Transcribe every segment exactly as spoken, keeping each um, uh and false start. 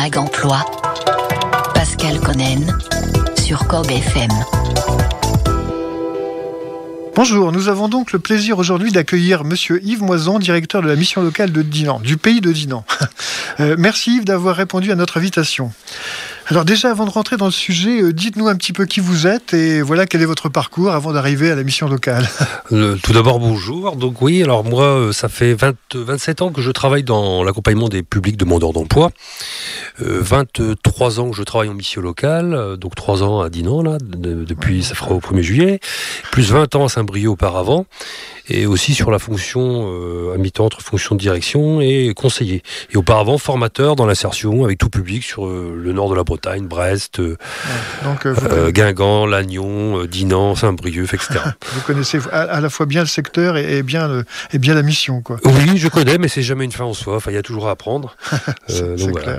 Mag Emploi. Pascal Connen sur C O B F M. Bonjour, nous avons donc le plaisir aujourd'hui d'accueillir Monsieur Yves Moison, directeur de la mission locale de Dinan, du pays de Dinan. Euh, merci Yves d'avoir répondu à notre invitation. Alors déjà, avant de rentrer dans le sujet, euh, dites-nous un petit peu qui vous êtes et voilà quel est votre parcours avant d'arriver à la mission locale. Euh, tout d'abord, bonjour. Donc oui, alors moi, ça fait vingt, vingt-sept ans que je travaille dans l'accompagnement des publics demandeurs d'emploi. Euh, vingt-trois ans que je travaille en mission locale, euh, donc trois ans à Dinan, là, de, depuis, ça fera au premier juillet, plus vingt ans à Saint-Brieuc auparavant. Et aussi sur la fonction euh, à mi-temps entre fonction de direction et conseiller. Et auparavant, formateur dans l'insertion avec tout public sur euh, le nord de la Bretagne, Brest, euh, ouais, donc, euh, euh, Guingamp, Lannion, euh, Dinan, Saint-Brieuc, et cetera. Vous connaissez à, à la fois bien le secteur et, et, bien, le, et bien la mission, quoi. Oui, je connais, mais c'est jamais une fin en soi. Enfin, il y a toujours à apprendre. c'est, euh, donc c'est voilà. clair.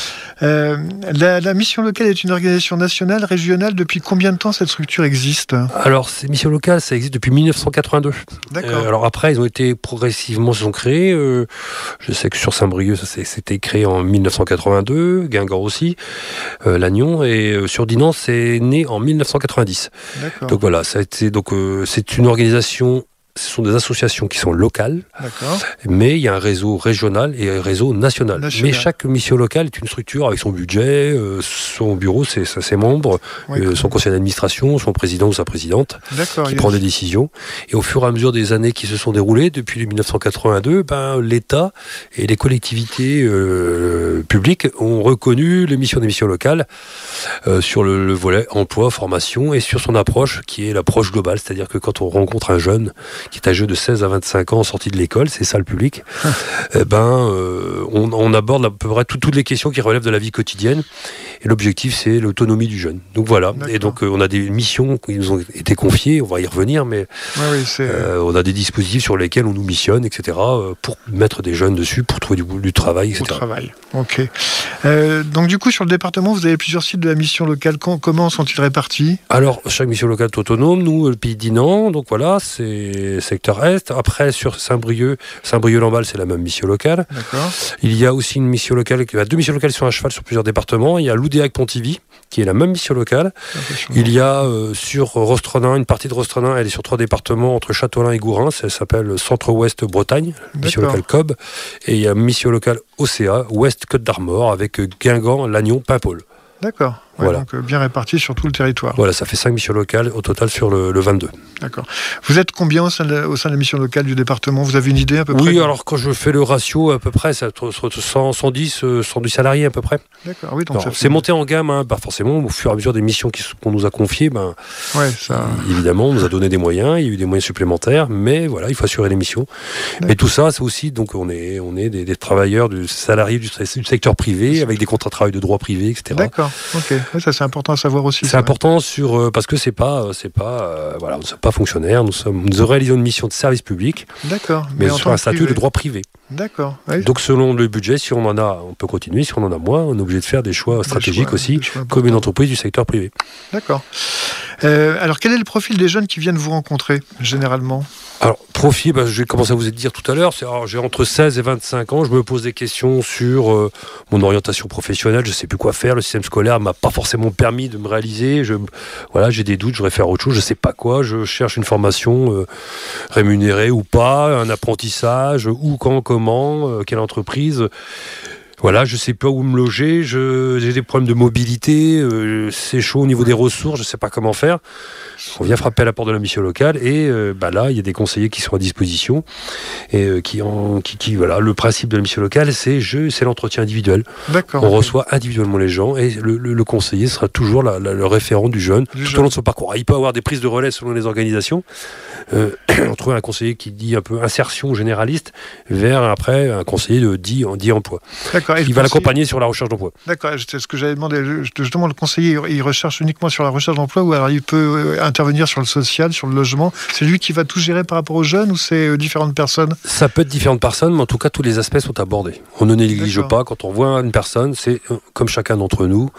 Euh, la, la mission locale est une organisation nationale, régionale. Depuis combien de temps cette structure existe ? Alors, ces missions locales, ça existe depuis dix-neuf cent quatre-vingt-deux. D'accord. Euh, alors après, ils ont été progressivement, se sont créés. Euh, je sais que sur Saint-Brieuc, ça s'est, c'était créé en dix-neuf cent quatre-vingt-deux, Guingamp aussi, euh, Lannion, et euh, sur Dinan, c'est né en dix-neuf cent quatre-vingt-dix. D'accord. Donc voilà, ça a été, donc euh, c'est une organisation. Ce sont des associations qui sont locales, d'accord, mais il y a un réseau régional et un réseau national. national. Mais chaque mission locale est une structure avec son budget, euh, son bureau, ses, ses membres, oui, euh, son conseil d'administration, son président ou sa présidente, d'accord, qui yes. prend des décisions. Et au fur et à mesure des années qui se sont déroulées, depuis dix-neuf cent quatre-vingt-deux, ben, l'État et les collectivités euh, publiques ont reconnu les missions des missions locales euh, sur le, le volet emploi, formation et sur son approche qui est l'approche globale. C'est-à-dire que quand on rencontre un jeune qui est âgé de seize à vingt-cinq ans, sorti de l'école, c'est ça le public, eh ben, euh, on, on aborde à peu près tout, toutes les questions qui relèvent de la vie quotidienne. Et l'objectif, c'est l'autonomie du jeune. Donc voilà. D'accord. Et donc, euh, on a des missions qui nous ont été confiées, on va y revenir, mais ouais, oui, c'est... Euh, on a des dispositifs sur lesquels on nous missionne, et cetera, euh, pour mettre des jeunes dessus, pour trouver du, du travail, et cetera. Au travail, ok. Euh, donc du coup, sur le département, vous avez plusieurs sites de la mission locale. Comment sont-ils répartis ? Alors, chaque mission locale est autonome. Nous, le pays de Dinan, donc voilà, c'est secteur Est. Après, sur Saint-Brieuc, Saint-Brieuc-Lamballe, c'est la même mission locale. D'accord. Il y a aussi une mission locale, il y a deux missions locales qui sont à cheval sur plusieurs départements. Il y a Loudéac-Pontivy, qui est la même mission locale. Il y a euh, sur Rostronin, une partie de Rostronin, elle est sur trois départements, entre Châteaulin et Gourin, ça s'appelle Centre-Ouest Bretagne, mission locale C O B. Et il y a mission locale O C A, Ouest Côte d'Armor, avec Guingamp, Lannion, Paimpol. D'accord. Ouais, voilà. Donc bien réparti sur tout le territoire. Voilà, ça fait cinq missions locales au total sur le, le vingt-deux. D'accord. Vous êtes combien au sein, de la, au sein de la mission locale du département ? Vous avez une idée à peu près ? Oui, alors quand je fais le ratio à peu près, c'est cent, cent dix, cent dix salariés à peu près. D'accord, oui. Donc alors, ça fait... C'est monté en gamme, hein, bah forcément, au fur et à mesure des missions qui, qu'on nous a confiées, ben, ouais, ça... évidemment, on nous a donné des moyens, il y a eu des moyens supplémentaires, mais voilà, il faut assurer les missions. D'accord. Mais tout ça, c'est aussi, donc on est, on est des, des travailleurs, du salariés du, du secteur privé, avec des contrats de travail de droit privé, et cetera. D'accord, ok. Ouais, ça c'est important à savoir. Aussi, c'est important sur, euh, parce que c'est pas, c'est pas, euh, voilà, nous ne sommes pas fonctionnaires, nous sommes, nous réalisons une mission de service public. D'accord. Mais, mais sur un statut de droit privé. D'accord. Ouais. Donc selon le budget, si on en a, on peut continuer. Si on en a moins, on est obligé de faire des choix des stratégiques choix, aussi, comme une entreprise du secteur privé. D'accord. Euh, alors quel est le profil des jeunes qui viennent vous rencontrer généralement ? Alors, profil, bah, je vais commencer à vous dire tout à l'heure, c'est, alors, j'ai entre seize et vingt-cinq ans, je me pose des questions sur euh, mon orientation professionnelle, je ne sais plus quoi faire, le système scolaire ne m'a pas forcément permis de me réaliser, je, voilà, j'ai des doutes, je voudrais faire autre chose, je ne sais pas quoi, je cherche une formation euh, rémunérée ou pas, un apprentissage, où, quand, comment, euh, quelle entreprise... Voilà, je sais pas où me loger, je, j'ai des problèmes de mobilité, euh, c'est chaud au niveau des ressources, je sais pas comment faire. On vient frapper à la porte de la mission locale et euh, bah là, il y a des conseillers qui sont à disposition et euh, qui, en, qui, qui, voilà, le principe de la mission locale, c'est je, c'est l'entretien individuel. D'accord. On okay. reçoit individuellement les gens et le, le, le conseiller sera toujours la, la, le référent du jeune du tout jeune. Au long de son parcours. Il peut avoir des prises de relais selon les organisations. Euh, on trouve un conseiller qui dit un peu insertion généraliste vers après un conseiller de dit, dit emploi. D'accord. Qui va l'accompagner sur la recherche d'emploi. D'accord, c'est ce que j'avais demandé. Justement, le conseiller, il recherche uniquement sur la recherche d'emploi ou alors il peut intervenir sur le social, sur le logement. C'est lui qui va tout gérer par rapport aux jeunes ou c'est différentes personnes ? Ça peut être différentes personnes, mais en tout cas, tous les aspects sont abordés. On ne néglige D'accord. pas. Quand on voit une personne, c'est comme chacun d'entre nous.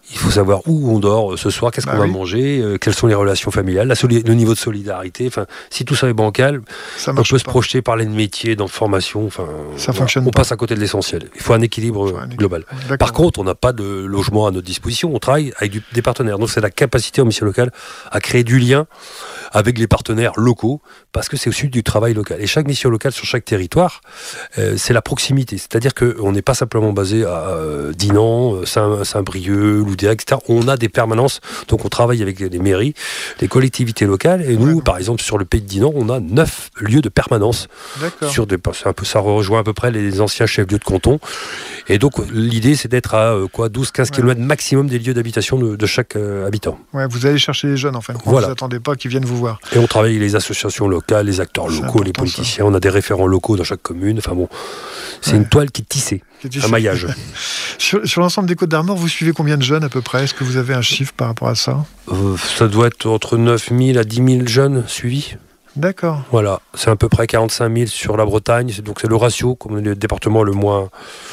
Il faut savoir où on dort ce soir, qu'est-ce bah qu'on oui. va manger, euh, quelles sont les relations familiales, la soli- le niveau de solidarité. Enfin, si tout ça est bancal, ça on peut pas. se projeter, parler de métier, dans formation. Enfin, ça voilà, fonctionne on pas. passe à côté de l'essentiel. Il faut un équilibre faut un global. Équilibre. Par contre, on n'a pas de logement à notre disposition. On travaille avec du, des partenaires. Donc, c'est la capacité en mission locale à créer du lien avec les partenaires locaux, parce que c'est aussi du travail local. Et chaque mission locale sur chaque territoire, euh, c'est la proximité. C'est-à-dire qu'on n'est pas simplement basé à euh, Dinan, Saint- Saint-Brieuc, Loudéac, et cetera. On a des permanences, donc on travaille avec les mairies, les collectivités locales, et nous, ouais, par exemple, sur le pays de Dinan, on a neuf lieux de permanence. Sur des, c'est un peu, ça rejoint à peu près les anciens chefs-lieux de canton. Et donc, l'idée, c'est d'être à euh, quoi, douze à quinze ouais. kilomètres maximum des lieux d'habitation de, de chaque euh, habitant. Ouais, vous allez chercher les jeunes, en fait. Voilà. Vous n'attendez pas qu'ils viennent vous voir. Et on travaille avec les associations locales, les acteurs c'est locaux, les politiciens. Ça. On a des référents locaux dans chaque commune. Enfin bon, c'est ouais. une toile qui est tissée, qui est tissée. Un maillage. sur, sur l'ensemble des Côtes d'Armor, vous suivez combien de jeunes à peu près ? Est-ce que vous avez un chiffre par rapport à ça ? euh, Ça doit être entre neuf mille à dix mille jeunes suivis. D'accord. Voilà, c'est à peu près quarante-cinq mille sur la Bretagne. Donc c'est le ratio, comme le département le moins...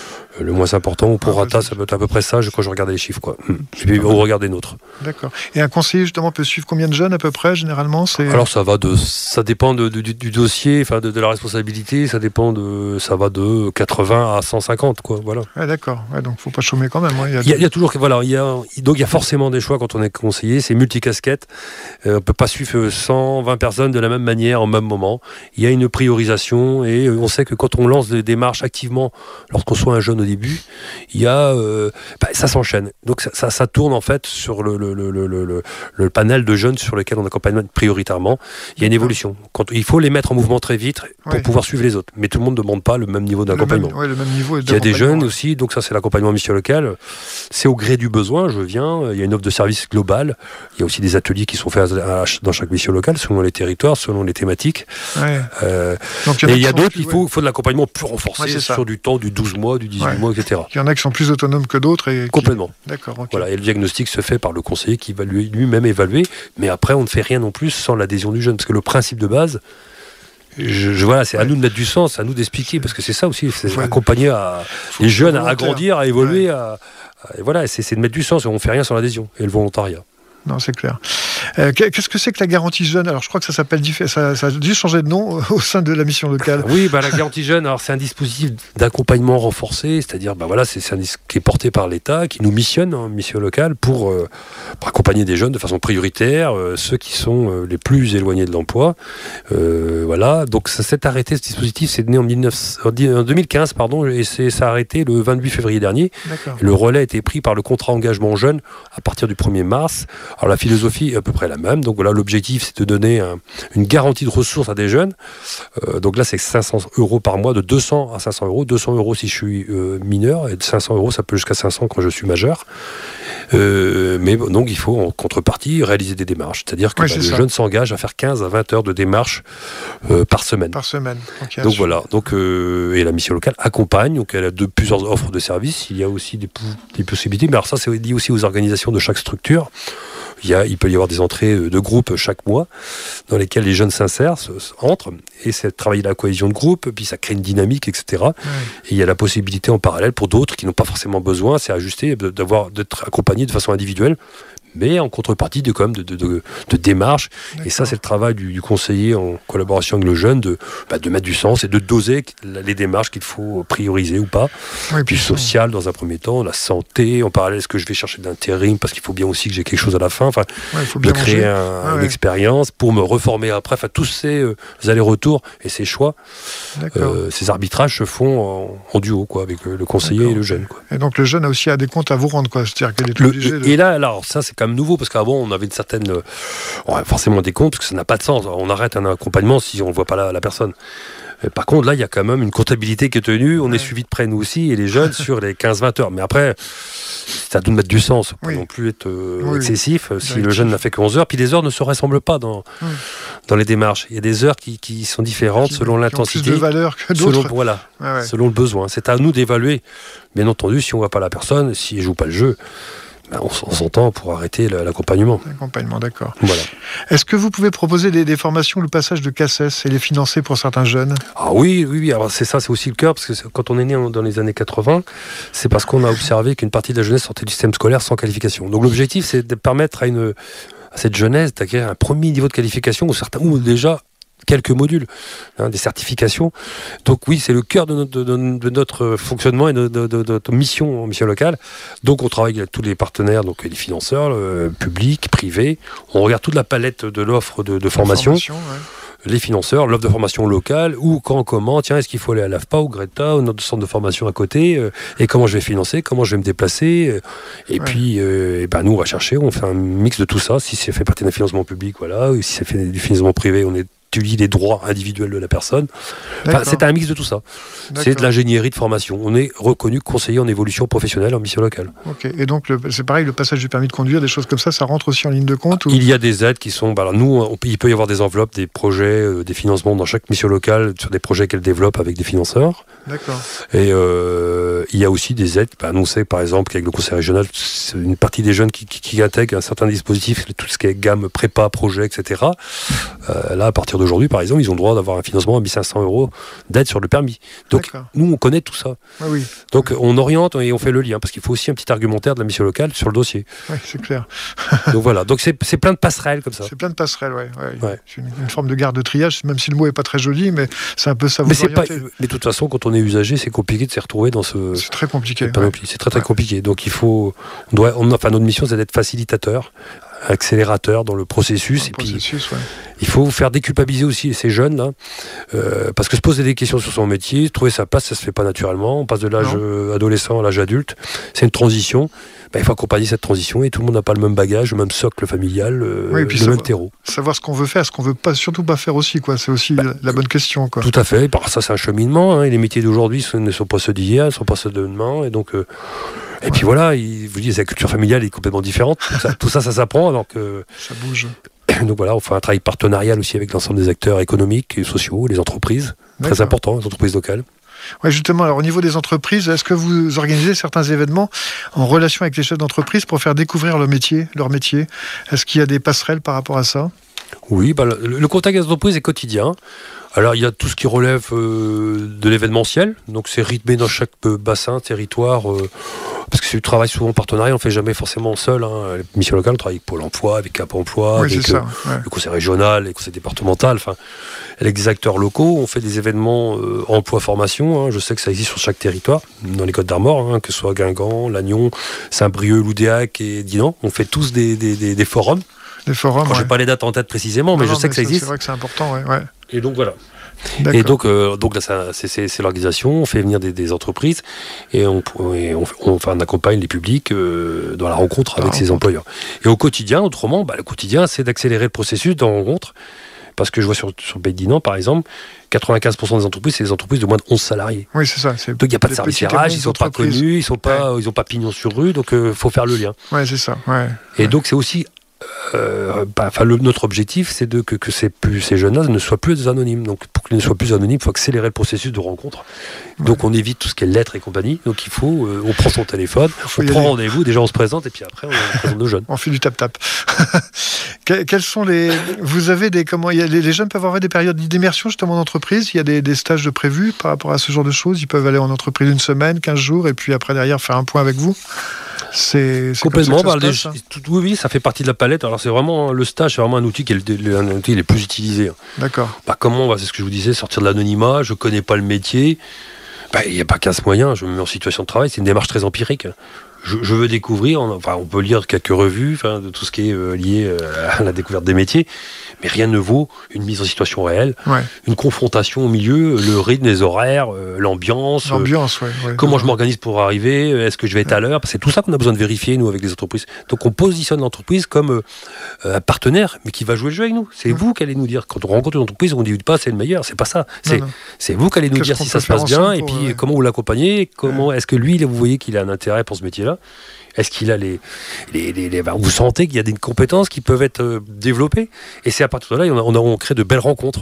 le moins important, pour ah, Rata, ça peut être à peu près ça, quand je regardais les chiffres, quoi. Et puis, on regarde des nôtres. D'accord. Et un conseiller, justement, peut suivre combien de jeunes, à peu près, généralement c'est... Alors, ça va de, ça dépend de, de, du, du dossier, enfin, de, de la responsabilité, ça dépend de, ça va de quatre-vingts à cent cinquante, quoi, voilà. Ouais, d'accord. Ouais, donc, faut pas chômer quand même. Ouais. Il, y a, il, y a, il y a toujours, voilà, il y a, donc, il y a forcément des choix quand on est conseiller, c'est multicasquette. Euh, on peut pas suivre cent vingt personnes de la même manière, en même moment. Il y a une priorisation, et on sait que quand on lance des démarches activement, lorsqu'on soit un jeune au début, il y a, euh, bah, ça s'enchaîne. Donc ça, ça, ça tourne en fait sur le, le, le, le, le, le panel de jeunes sur lesquels on accompagne prioritairement. Il y a une évolution. Quand, il faut les mettre en mouvement très vite pour ouais. pouvoir suivre les autres. Mais tout le monde ne demande pas le même niveau d'accompagnement. Le même, ouais, le même niveau il y a des jeunes aussi, donc ça c'est l'accompagnement mission local. C'est au gré du besoin, je viens. Il y a une offre de service globale. Il y a aussi des ateliers qui sont faits à, à, dans chaque mission locale, selon les territoires, selon les thématiques. Ouais. Euh, donc, il y, et il y a d'autres, il faut, ouais. faut de l'accompagnement plus renforcé ouais, sur du temps, du douze mois, du dix-huit ouais. mois, et cetera. Il y en a qui sont plus autonomes que d'autres. Et qui... Complètement. D'accord. Okay. Voilà, et le diagnostic se fait par le conseiller qui va lui, lui-même évaluer, mais après on ne fait rien non plus sans l'adhésion du jeune, parce que le principe de base, je, je, voilà, c'est ouais. à nous de mettre du sens, à nous d'expliquer, parce que c'est ça aussi, c'est ouais. accompagner à, les jeunes à grandir, à évoluer, ouais. à, à, et voilà, c'est, c'est de mettre du sens, on ne fait rien sans l'adhésion et le volontariat. Non, c'est clair. Euh, qu'est-ce que c'est que la garantie jeune ? Alors, je crois que ça s'appelle ça, ça a dû changer de nom au sein de la mission locale. Oui, bah, la garantie jeune, alors c'est un dispositif d'accompagnement renforcé, c'est-à-dire, bah voilà, c'est, c'est un dispositif qui est porté par l'État, qui nous missionne en mission locale pour, euh, pour accompagner des jeunes de façon prioritaire, euh, ceux qui sont euh, les plus éloignés de l'emploi. Euh, voilà. Donc, ça s'est arrêté, ce dispositif, c'est né en, dix-neuf, en deux mille quinze, pardon, et c'est, ça a arrêté le vingt-huit février dernier. Le relais a été pris par le contrat engagement jeune à partir du premier mars. Alors la philosophie est à peu près la même. Donc voilà, l'objectif c'est de donner un, une garantie de ressources à des jeunes. Euh, donc là c'est cinq cents euros par mois, de deux cents à cinq cents euros. deux cents euros si je suis euh, mineur, et de cinq cents euros ça peut jusqu'à cinq cents quand je suis majeur. Euh, mais donc il faut en contrepartie réaliser des démarches. C'est-à-dire que oui, bah, le ça. jeune s'engage à faire quinze à vingt heures de démarches euh, par semaine. Par semaine. Okay, donc voilà. Donc, euh, et la mission locale accompagne. Donc elle a de, plusieurs offres de services. Il y a aussi des, des possibilités. Mais alors ça c'est lié aussi aux organisations de chaque structure. Il, y a, il peut y avoir des entrées de groupe chaque mois dans lesquelles les jeunes s'insèrent, se, se, entrent, et c'est travailler la cohésion de groupe, puis ça crée une dynamique, et cetera. Ouais. Et il y a la possibilité en parallèle pour d'autres qui n'ont pas forcément besoin, c'est ajuster, d'avoir, d'être accompagnés de façon individuelle, mais en contrepartie de, quand même, de, de, de, de démarches. D'accord. Et ça, c'est le travail du, du conseiller en collaboration avec le jeune, de, bah, de mettre du sens et de doser les démarches qu'il faut prioriser ou pas. Oui, puis social, dans un premier temps, la santé, en parallèle, est-ce que je vais chercher de l'intérim, parce qu'il faut bien aussi que j'ai quelque chose à la fin, enfin, ouais, faut bien de créer un, ah, une ouais. expérience pour me reformer après. Enfin, tous ces euh, allers-retours et ces choix, euh, ces arbitrages se font en, en duo, quoi, avec le, le conseiller D'accord. et le jeune, quoi. Et donc, le jeune a aussi à des comptes à vous rendre, quoi. C'est-à-dire qu'il est le, obligé de... Et là, alors, ça, c'est quand même nouveau, parce qu'avant on avait une certaine euh, ouais, forcément des comptes, parce que ça n'a pas de sens, on arrête un accompagnement si on ne voit pas la, la personne. Et par contre là il y a quand même une comptabilité qui est tenue, on ouais. est suivi de près nous aussi et les jeunes sur les quinze vingt heures, mais après c'est à nous de mettre du sens, pas oui. non plus être euh, oui, excessif oui. si oui. le jeune n'a fait que onze heures, puis les heures ne se ressemblent pas dans, oui. dans les démarches, il y a des heures qui, qui sont différentes qui, selon qui l'intensité, ont plus de valeur que d'autres. Selon, voilà, ouais, ouais. selon le besoin, c'est à nous d'évaluer, bien entendu si on ne voit pas la personne, si elle ne joue pas le jeu. ben, on, on s'entend pour arrêter l'accompagnement. L'accompagnement, d'accord. Voilà. Est-ce que vous pouvez proposer des, des formations, le passage de C A C E S et les financer pour certains jeunes? Ah oui, oui, oui. Alors c'est ça, c'est aussi le cœur, parce que quand on est né dans les années quatre-vingts, c'est parce qu'on a observé qu'une partie de la jeunesse sortait du système scolaire sans qualification. Donc l'objectif, c'est de permettre à, une, à cette jeunesse d'acquérir un premier niveau de qualification, ou, certains, ou déjà quelques modules, hein, des certifications. Donc oui, c'est le cœur de notre, de, de notre fonctionnement et de, de, de, de notre mission en mission locale. Donc on travaille avec tous les partenaires, donc les financeurs, le public, privé. On regarde toute la palette de l'offre de, de formation. formation ouais. Les financeurs, l'offre de formation locale, où, quand, comment, tiens, est-ce qu'il faut aller à l'A F P A ou Greta, ou notre centre de formation à côté, euh, et comment je vais financer, comment je vais me déplacer, euh, et ouais. puis, euh, et ben, nous, on va chercher, on fait un mix de tout ça, si ça fait partie d'un financement public, voilà, ou si ça fait du financement privé, on est étudie les droits individuels de la personne. Enfin, c'est un mix de tout ça. C'est de l'ingénierie de formation. On est reconnu conseiller en évolution professionnelle en mission locale. Ok. Et donc, le, c'est pareil, le passage du permis de conduire, des choses comme ça, ça rentre aussi en ligne de compte ou... Il y a des aides qui sont... Bah alors nous, on, il peut y avoir des enveloppes, des projets, euh, des financements dans chaque mission locale sur des projets qu'elle développe avec des financeurs. D'accord. Et euh, il y a aussi des aides. Bah, nous, on sait, par exemple, qu'avec le conseil régional, c'est une partie des jeunes qui, qui, qui intègrent un certain dispositif, tout ce qui est gamme prépa, projet, et cetera. Euh, là, à partir d'aujourd'hui, par exemple, ils ont le droit d'avoir un financement à mille cinq cents euros d'aide sur le permis. Donc, D'accord. nous, on connaît tout ça. Ah oui. Donc, on oriente et on fait le lien, parce qu'il faut aussi un petit argumentaire de la mission locale sur le dossier. Oui, c'est clair. Donc voilà, donc c'est, c'est plein de passerelles comme ça. C'est plein de passerelles, ouais. ouais. ouais. C'est une, une forme de garde de triage, même si le mot n'est pas très joli, mais c'est un peu ça. Vous mais, c'est pas, mais de toute façon, quand on est usager, c'est compliqué de s'y retrouver dans ce... C'est très compliqué. C'est, ouais. c'est très très ouais. compliqué. Donc il faut... On doit, on, enfin, notre mission, c'est d'être facilitateur, accélérateur dans le processus. Dans le et processus, puis, ouais. il faut faire déculpabiliser aussi ces jeunes, là, euh, parce que se poser des questions sur son métier, trouver sa place, ça se fait pas naturellement. On passe de l'âge euh, adolescent à l'âge adulte. C'est une transition. Ben, il faut accompagner cette transition et tout le monde n'a pas le même bagage, le même socle familial, euh, oui, et puis le savoir, même terreau. Savoir ce qu'on veut faire, ce qu'on veut pas, surtout pas faire aussi, quoi. C'est aussi ben, la, la bonne question, quoi. Tout à fait. Par ça, c'est un cheminement. Hein, et les métiers d'aujourd'hui ne sont pas ceux d'hier, ne sont pas ceux de demain. Et donc, euh, et ouais. puis voilà, il, vous dites, la culture familiale est complètement différente. Tout ça, tout ça, ça s'apprend. Alors que ça bouge. Donc voilà, on fait un travail partenarial aussi avec l'ensemble des acteurs économiques et sociaux, les entreprises, D'accord. très important, les entreprises locales. Ouais, justement, alors au niveau des entreprises, est-ce que vous organisez certains événements en relation avec les chefs d'entreprise pour faire découvrir leur métier, leur métier ? Est-ce qu'il y a des passerelles par rapport à ça ? Oui, bah, le, le contact avec les entreprises est quotidien. Alors il y a tout ce qui relève euh, de l'événementiel, donc c'est rythmé dans chaque euh, bassin, territoire, euh, parce que c'est du travail souvent en partenariat, on ne fait jamais forcément seul. Hein. Les missions locales, on travaille avec Pôle emploi, avec Cap emploi, oui, avec ça, euh, ouais. le conseil régional, les conseils départementaux, enfin, avec des acteurs locaux. On fait des événements euh, emploi-formation, hein. Je sais que ça existe sur chaque territoire, dans les Côtes d'Armor, hein, que ce soit Guingamp, Lannion, Saint-Brieuc, Loudéac et Dinan. On fait tous des, des, des, des forums. Des forums, Alors, ouais. Je n'ai pas les dates en tête précisément, mais non, je sais mais que ça, ça existe. C'est vrai que c'est important, ouais. ouais. Et donc voilà. D'accord. Et donc, euh, donc là, ça, c'est, c'est, c'est l'organisation, on fait venir des, des entreprises et on, et on, on, enfin, on accompagne les publics euh, dans la rencontre avec ces employeurs. Et au quotidien, autrement, bah, le quotidien, c'est d'accélérer le processus de rencontre. Parce que je vois sur, sur Pays de Dinan, par exemple, quatre-vingt-quinze pour cent des entreprises, c'est des entreprises de moins de onze salariés. Oui, c'est ça. C'est donc il n'y a pas de service R H, ils ne sont pas connus, ils ne sont pas, ouais. ils ont pas pignon sur rue, donc il euh, faut faire le lien. Oui, c'est ça. Ouais. Et ouais. donc c'est aussi... Euh, bah, enfin, le, notre objectif, c'est de, que, que ces, plus, ces jeunes-là ne soient plus anonymes. Donc, pour qu'ils ne soient plus anonymes, il faut accélérer le processus de rencontre. Ouais. Donc, on évite tout ce qui est lettres et compagnie. Donc, il faut, euh, on prend son téléphone, on prend rendez-vous, déjà on se présente et puis après on présente nos jeunes. On fait du tap-tap. Quels sont les... Vous avez des... Comment... Il y a les, les jeunes peuvent avoir des périodes d'immersion justement en entreprise. Il y a des, des stages de prévus par rapport à ce genre de choses. Ils peuvent aller en entreprise une semaine, quinze jours et puis après derrière faire un point avec vous. C'est, c'est complètement. Comme ça bah, se passe, les, tout, oui, oui, ça fait partie de la palette. Alors c'est vraiment le stage, c'est vraiment un outil qui est le, un outil les plus utilisé. D'accord. Bah, comment, bah, c'est ce que je vous disais, sortir de l'anonymat. Je connais pas le métier. Bah, il n'y a pas quinze moyens. Je me mets en situation de travail. C'est une démarche très empirique. Je, je veux découvrir. On, enfin, on peut lire quelques revues, enfin, de tout ce qui est euh, lié euh, à la découverte des métiers. Mais rien ne vaut une mise en situation réelle, ouais. une confrontation au milieu, le rythme, les horaires, euh, l'ambiance. L'ambiance, euh, ouais, ouais. Comment ouais. je m'organise pour arriver, est-ce que je vais être ouais. à l'heure. C'est tout ça qu'on a besoin de vérifier, nous, avec les entreprises. Donc, on positionne l'entreprise comme euh, un partenaire, mais qui va jouer le jeu avec nous. C'est ouais. vous qui allez nous dire. Quand on rencontre une entreprise, on ne dit pas c'est le meilleur. C'est pas ça. C'est, non, non. c'est vous qui allez nous Qu'est-ce dire si ça se passe bien, et puis ouais. comment vous l'accompagnez, comment ouais. est-ce que lui, vous voyez qu'il a un intérêt pour ce métier-là. Est-ce qu'il a les, les, les, les... Vous sentez qu'il y a des compétences qui peuvent être euh, développées. Et c'est à partir de là, on, a, on, a, on crée de belles rencontres.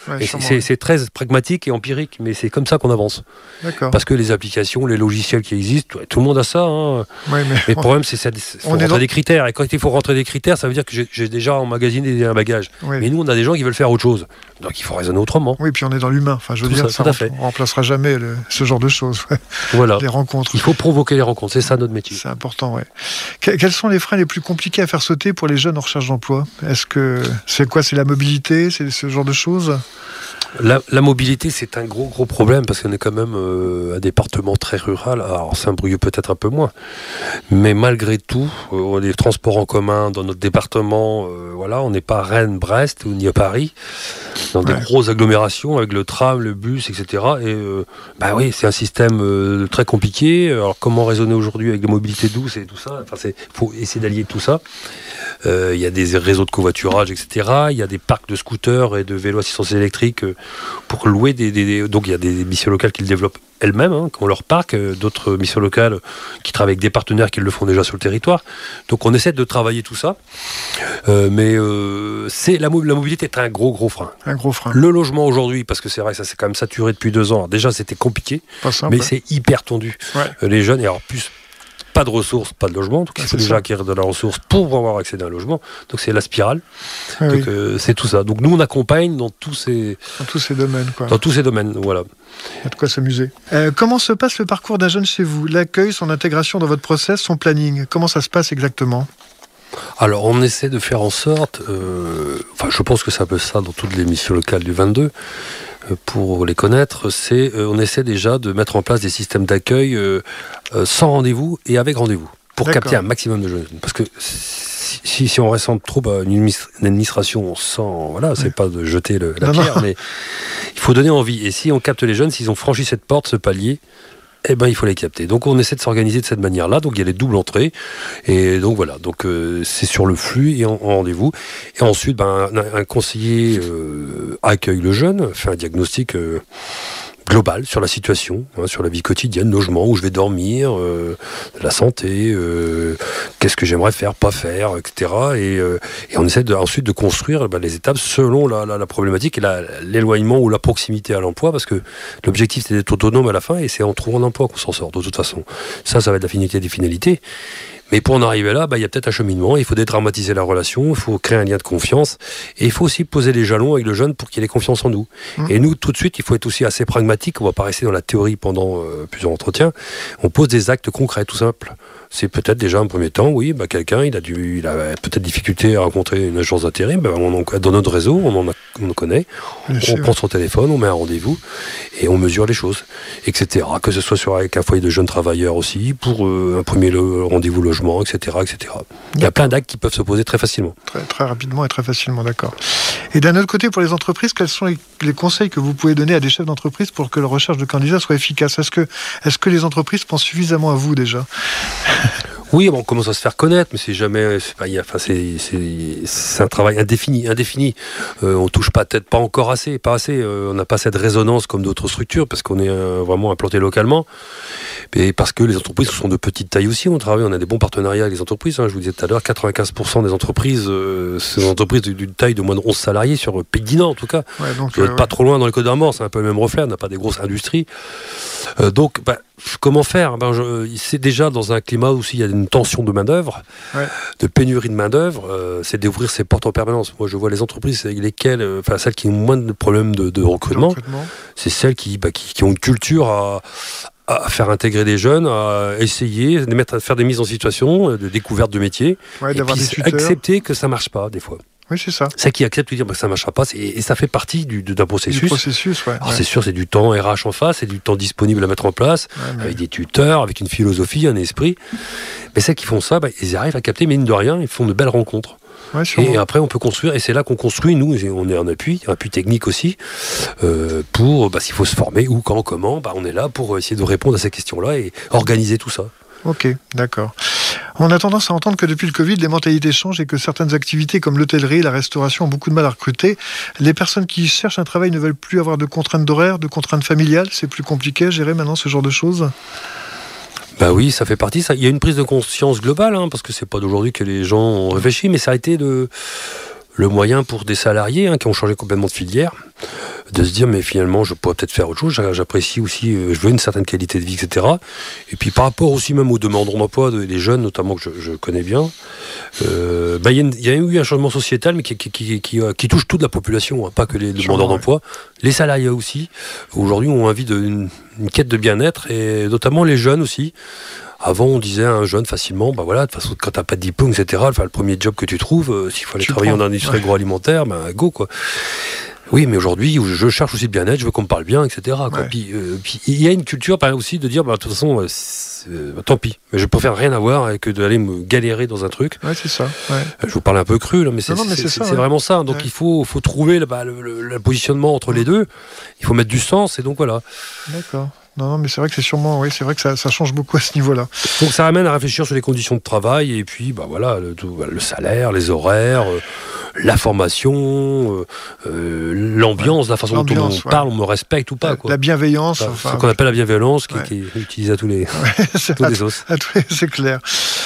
Ouais, et sûrement, c'est, ouais. c'est très pragmatique et empirique, mais c'est comme ça qu'on avance. D'accord. Parce que les applications, les logiciels qui existent, tout le monde a ça. Hein. Ouais, mais Mais le problème, c'est qu'il faut on est rentrer dans- des critères. Et quand il faut rentrer des critères, ça veut dire que j'ai, j'ai déjà emmagasiné un bagage. Ouais. Mais nous, on a des gens qui veulent faire autre chose. Donc il faut raisonner autrement. Oui, puis on est dans l'humain. Enfin, je veux Tout dire, ça, ça tout à rem- fait. on remplacera jamais le- ce genre de choses. ouais. Voilà. Les rencontres. Il faut provoquer les rencontres. C'est ça notre métier. C'est important, ouais. Que- quels sont les freins les plus compliqués à faire sauter pour les jeunes en recherche d'emploi? Est-ce que c'est quoi? C'est la mobilité? C'est ce genre de choses? La, la mobilité, c'est un gros gros problème parce qu'on est quand même euh, un département très rural. Alors Saint-Brieuc peut-être un peu moins, mais malgré tout, euh, on a des transports en commun dans notre département. Euh, voilà, on n'est pas Rennes, Brest ou ni à Paris, dans des Ouais. grosses agglomérations avec le tram, le bus, et cetera. Et euh, bah oui, c'est un système euh, très compliqué. Alors comment raisonner aujourd'hui avec des mobilités douces et tout ça? Enfin, c'est faut essayer d'allier tout ça. Euh, Il y a des réseaux de covoiturage, et cetera. Il y a des parcs de scooters et de vélos assistance électrique euh, pour louer des, des- des- donc il y a des missions locales qui le développent elles-mêmes, hein, qui ont leur parc, euh, d'autres missions locales qui travaillent avec des partenaires qui le font déjà sur le territoire. Donc on essaie de travailler tout ça, Euh, mais euh, c'est la, mo- la mobilité est un gros gros frein. Un gros frein. Le logement aujourd'hui, parce que c'est vrai que ça s'est quand même saturé depuis deux ans. Alors déjà c'était compliqué, Pas simple. mais c'est hyper tendu. Ouais. Euh, les jeunes, et alors plus pas de ressources, pas de logement, donc il Ouais, faut c'est déjà ça. acquérir de la ressource pour avoir accès à un logement. Donc c'est la spirale. Ouais, Donc oui, euh, c'est tout ça. Donc nous on accompagne dans tous ces dans tous ces domaines, quoi. dans tous ces domaines. Voilà. Il y a de quoi s'amuser. Euh, comment se passe le parcours d'un jeune chez vous? L'accueil, son intégration dans votre process, son planning. Comment ça se passe exactement? Alors on essaie de faire en sorte, euh, enfin je pense que c'est un peu ça dans toutes les missions locales du vingt-deux, euh, pour les connaître, c'est euh, on essaie déjà de mettre en place des systèmes d'accueil euh, euh, sans rendez-vous et avec rendez-vous, pour D'accord. capter un maximum de jeunes. Parce que si, si, si on ressemble trop à une, administ- une administration sans, voilà, c'est Ouais. pas de jeter le- la Non, pierre, non. mais il faut donner envie. Et si on capte les jeunes, s'ils ont franchi cette porte, ce palier, eh ben, il faut les capter. Donc on essaie de s'organiser de cette manière-là. Donc il y a les doubles entrées. Et donc voilà, donc euh, c'est sur le flux et en, en rendez-vous. Et ensuite, ben, un, un conseiller euh, accueille le jeune, fait un diagnostic euh, global sur la situation, hein, sur la vie quotidienne, logement, où je vais dormir, euh, la santé, euh, qu'est-ce que j'aimerais faire, pas faire, et cetera. Et, euh, et on essaie de, ensuite de construire ben, les étapes selon la, la, la problématique et la, l'éloignement ou la proximité à l'emploi, parce que l'objectif c'est d'être autonome à la fin et c'est en trouvant un emploi qu'on s'en sort de toute façon. Ça, ça va être la finalité des finalités. Mais pour en arriver là, bah, il y a peut-être un cheminement, il faut dédramatiser la relation, il faut créer un lien de confiance, et il faut aussi poser les jalons avec le jeune pour qu'il ait confiance en nous. Mmh. Et nous, tout de suite, il faut être aussi assez pragmatique, on va pas rester dans la théorie pendant euh, plusieurs entretiens, on pose des actes concrets, tout simple. C'est peut-être déjà un premier temps, oui, bah, quelqu'un, il a, dû, il a peut-être difficulté à rencontrer une agence d'intérim, bah, on en- dans notre réseau, on en, a, on en connaît, Bien on sûr. prend son téléphone, on met un rendez-vous, et on mesure les choses, et cetera. Que ce soit sur, avec un foyer de jeunes travailleurs aussi, pour euh, un premier le, rendez-vous logement, et cetera, et cetera. Il y a plein d'actes qui peuvent se poser très facilement. Très, très rapidement et très facilement, d'accord. Et d'un autre côté, pour les entreprises, quels sont les, les conseils que vous pouvez donner à des chefs d'entreprise pour que leur recherche de candidats soit efficace? Est-ce que, est-ce que les entreprises pensent suffisamment à vous déjà? Oui, bon, on commence à se faire connaître, mais c'est jamais, c'est pas, il y a- enfin, c'est, c'est, c'est un travail indéfini, indéfini. Euh, on touche pas, peut-être pas encore assez, pas assez. Euh, on n'a pas cette résonance comme d'autres structures parce qu'on est euh, vraiment implanté localement. Et parce que les entreprises sont de petite taille aussi. On travaille, on a des bons partenariats avec les entreprises. Hein, je vous disais tout à l'heure, quatre-vingt-quinze pour cent des entreprises, euh, c'est des entreprises d'une taille de moins de onze salariés sur Pays de Dinan en tout cas. Ouais, donc, On doit euh, être pas trop loin dans les Côtes d'Armor, c'est un peu le même reflet, on n'a pas des grosses industries. Euh, donc, bah, comment faire? ben, je, C'est déjà dans un climat où il y a une tension de main-d'œuvre, Ouais. de pénurie de main-d'œuvre, euh, c'est d'ouvrir ses portes en permanence. Moi, je vois les entreprises avec lesquelles, euh, enfin, celles qui ont moins de problèmes de, de de recrutement, recrutement. c'est celles qui, bah, qui, qui ont une culture à, à faire intégrer des jeunes, à essayer, de mettre, à faire des mises en situation, de découverte de métier, Ouais, et d'avoir puis des tuteurs. accepter que ça marche pas des fois. Oui, c'est ça. Celles qui acceptent de dire bah, que ça marchera pas, c'est- et ça fait partie du, de- d'un processus. Du processus, ouais. Alors ouais. c'est sûr, c'est du temps R H en face, c'est du temps disponible à mettre en place, Ouais, mais- avec des tuteurs, avec une philosophie, un esprit. Mais celles qui font ça, bah, ils arrivent à capter, mais mine de rien, ils font de belles rencontres. ouais, sûrement. Et après, on peut construire, et c'est là qu'on construit, nous, et on est en appui, un appui technique aussi, euh, pour, bah, s'il faut se former, où, quand, comment, bah, on est là pour essayer de répondre à ces questions-là et organiser tout ça. Ok, d'accord. On a tendance à entendre que depuis le Covid, les mentalités changent et que certaines activités comme l'hôtellerie, la restauration ont beaucoup de mal à recruter. Les personnes qui cherchent un travail ne veulent plus avoir de contraintes d'horaire, de contraintes familiales. C'est plus compliqué à gérer maintenant ce genre de choses. Bah oui, ça fait partie. Ça. Il y a une prise de conscience globale, hein, parce que c'est pas d'aujourd'hui que les gens ont réfléchi, mais ça a été de le moyen pour des salariés hein, qui ont changé complètement de filière, de se dire mais finalement je pourrais peut-être faire autre chose, j'apprécie aussi, euh, je veux une certaine qualité de vie, et cetera. Et puis par rapport aussi même aux demandeurs d'emploi des jeunes, notamment que je, je connais bien, euh, bah, y, a y a eu un changement sociétal mais qui, qui, qui, qui, qui touche toute la population, hein, pas que les demandeurs d'emploi, les salariés aussi, aujourd'hui ont envie d'une une quête de bien-être et notamment les jeunes aussi. Avant, on disait à un jeune facilement, bah voilà, de toute façon, quand t'as pas de diplôme, et cetera, enfin, le premier job que tu trouves, euh, s'il faut aller tu travailler prends. en industrie ouais. agroalimentaire, ben bah, go quoi. Oui, mais aujourd'hui, je cherche aussi le bien-être, je veux qu'on me parle bien, et cetera. Quoi. Ouais. Puis, euh, puis il y a une culture, par exemple, aussi de dire, bah, de toute façon, euh, bah, tant pis, mais je préfère rien avoir que d'aller me galérer dans un truc. Ouais, c'est ça. Ouais. Je vous parle un peu cru, là, mais c'est, non, non, mais c'est, c'est, c'est ouais. vraiment ça. Donc ouais. il faut, faut trouver bah, le, le, le positionnement entre ouais. les deux. Il faut mettre du sens, et donc voilà. D'accord. Non, non, mais c'est vrai que c'est sûrement, oui, c'est vrai que ça, ça change beaucoup à ce niveau-là. Donc ça amène à réfléchir sur les conditions de travail et puis, bah voilà, le, tout, le salaire, les horaires, euh, la formation, euh, euh, l'ambiance, ouais. la façon l'ambiance, dont on ouais. parle, on me respecte ou pas. La, quoi. la bienveillance. Enfin, enfin, ce qu'on appelle la bienveillance, qui, ouais. qui est utilisée à tous les, ouais, tous à les os. À tous les, c'est clair.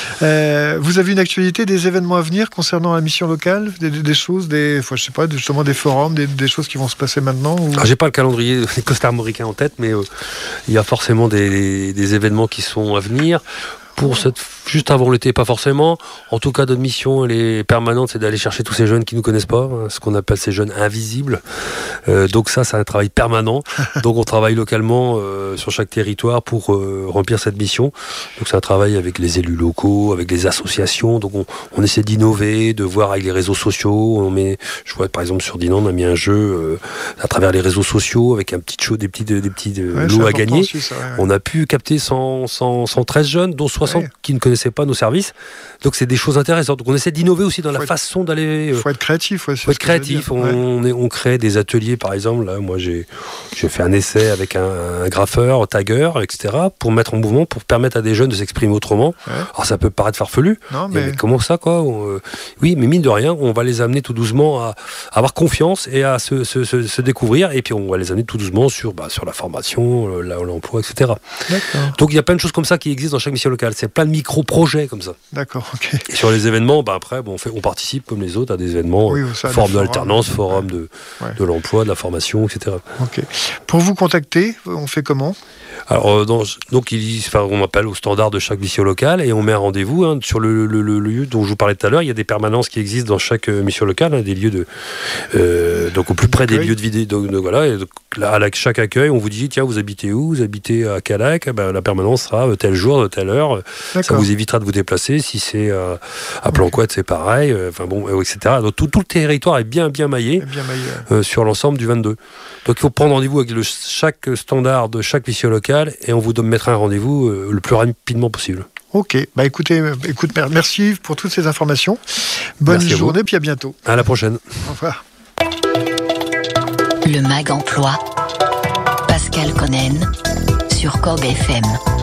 Euh, vous avez une actualité, des événements à venir concernant la mission locale, des, des, des choses, des, enfin, je sais pas, justement des forums, des, des choses qui vont se passer maintenant ou... Alors, j'ai pas le calendrier des costarmoricains en tête, mais euh, il y a forcément des Des, des événements qui sont à venir. Pour cette, juste avant l'été, pas forcément. En tout cas, notre mission, elle est permanente, c'est d'aller chercher tous ces jeunes qui nous connaissent pas, hein, ce qu'on appelle ces jeunes invisibles. Euh, donc ça, c'est un travail permanent. Donc on travaille localement euh, sur chaque territoire pour euh, remplir cette mission. Donc c'est un travail avec les élus locaux, avec les associations. Donc on, on essaie d'innover, de voir avec les réseaux sociaux. On met, je vois par exemple sur Dinan, on a mis un jeu euh, à travers les réseaux sociaux avec un petit show, des petits, des petits ouais, lots à gagner. Aussi, ça, ouais, ouais. On a pu capter cent, cent, cent treize jeunes, dont soixante ouais. qui ne connaissaient pas nos services. Donc c'est des choses intéressantes. Donc on essaie d'innover aussi dans faut la être, façon d'aller. Il faut être créatif. Il faut être créatif. On, ouais. on, est, on crée des ateliers, par exemple. Là, moi, j'ai, j'ai fait un essai avec un, un graffeur, tagueur, et cetera, pour mettre en mouvement, pour permettre à des jeunes de s'exprimer autrement. Ouais. Alors ça peut paraître farfelu. Non, mais... mais comment ça, quoi on, euh, Oui, mais mine de rien, on va les amener tout doucement à, à avoir confiance et à se, se, se, se découvrir. Et puis on va les amener tout doucement sur, bah, sur la formation, l'emploi, et cetera. D'accord. Donc il y a plein de choses comme ça qui existent dans chaque mission locale. C'est plein de micro-projets comme ça. D'accord, ok. Et sur les événements, bah après, bon, on, fait, on participe comme les autres à des événements, oui, ça, forum de l'alternance, forum de, ouais. de l'emploi, de la formation, et cetera. Ok. Pour vous contacter, on fait comment ? Alors, dans, donc, il, enfin, on appelle au standard de chaque mission locale et on met un rendez-vous hein, sur le, le, le, le lieu dont je vous parlais tout à l'heure. Il y a des permanences qui existent dans chaque euh, mission locale, hein, des lieux de, euh, donc au plus près des lieux de vidéo. Donc, donc, voilà, et donc, là, à chaque accueil, on vous dit tiens, vous habitez où ? Vous habitez à Calac ? Ben, la permanence sera euh, tel jour, telle heure. D'accord. Ça vous évitera de vous déplacer. Si c'est euh, à Plancoët, okay. c'est pareil. Enfin bon, euh, et cetera. Donc tout, tout le territoire est bien bien maillé, bien maillé ouais. euh, sur l'ensemble du vingt-deux. Donc il faut prendre rendez-vous avec le, chaque standard de chaque mission locale et on vous mettra un rendez-vous euh, le plus rapidement possible. Ok, bah écoutez, écoute, merci Yves pour toutes ces informations. Bonne merci journée, puis à bientôt. À la prochaine. Au revoir. Le Mag Emploi, Pascal Connen sur Corbe F M.